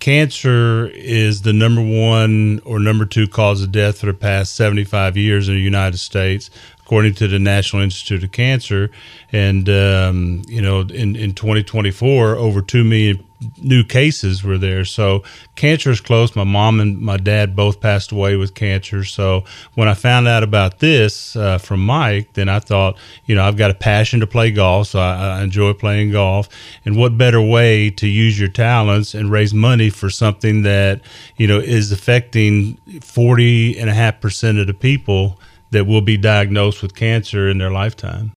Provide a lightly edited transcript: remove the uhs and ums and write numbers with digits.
cancer is the number one or number two cause of death for the past 75 years in the United States, according to the National Institute of Cancer. And, in 2024, over 2 million new cases were there. So cancer is close. My mom and my dad both passed away with cancer. So when I found out about this from Mike, then I thought, I've got a passion to play golf. So I enjoy playing golf. And what better way to use your talents and raise money for something that, is affecting 40.5% of the people that will be diagnosed with cancer in their lifetime.